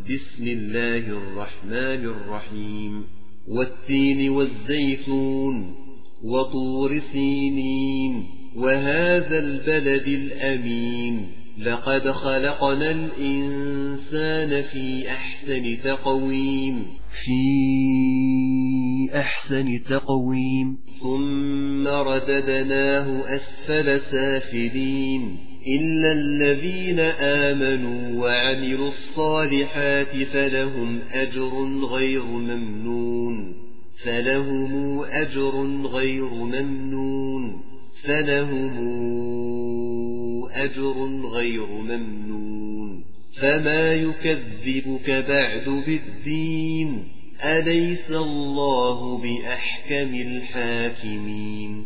بسم الله الرحمن الرحيم والتين والزيتون وطور سينين وهذا البلد الأمين لقد خلقنا الإنسان في أحسن تقويم ثم رددناه أسفل سافلين إلا الذين آمنوا وعملوا الصالحات فلهم أجر غير ممنون فما يكذبك بعد بالدين أليس الله بأحكم الحاكمين